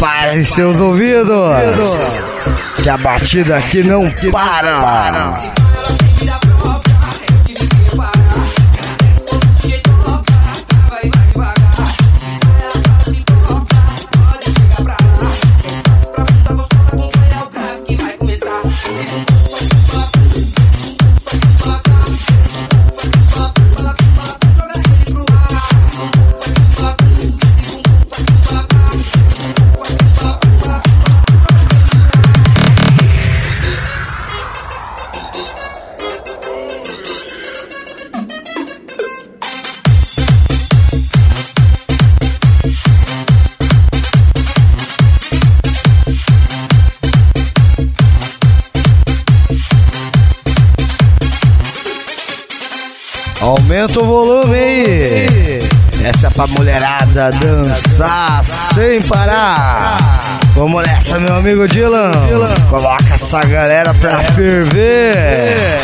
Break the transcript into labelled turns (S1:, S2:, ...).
S1: prepara em seus ouvidos, que a batida aqui não para. Aumenta o volume aí. Essa é pra mulherada dançar sem parar. Vamos nessa, meu amigo Dylan. Coloca essa galera pra ferver.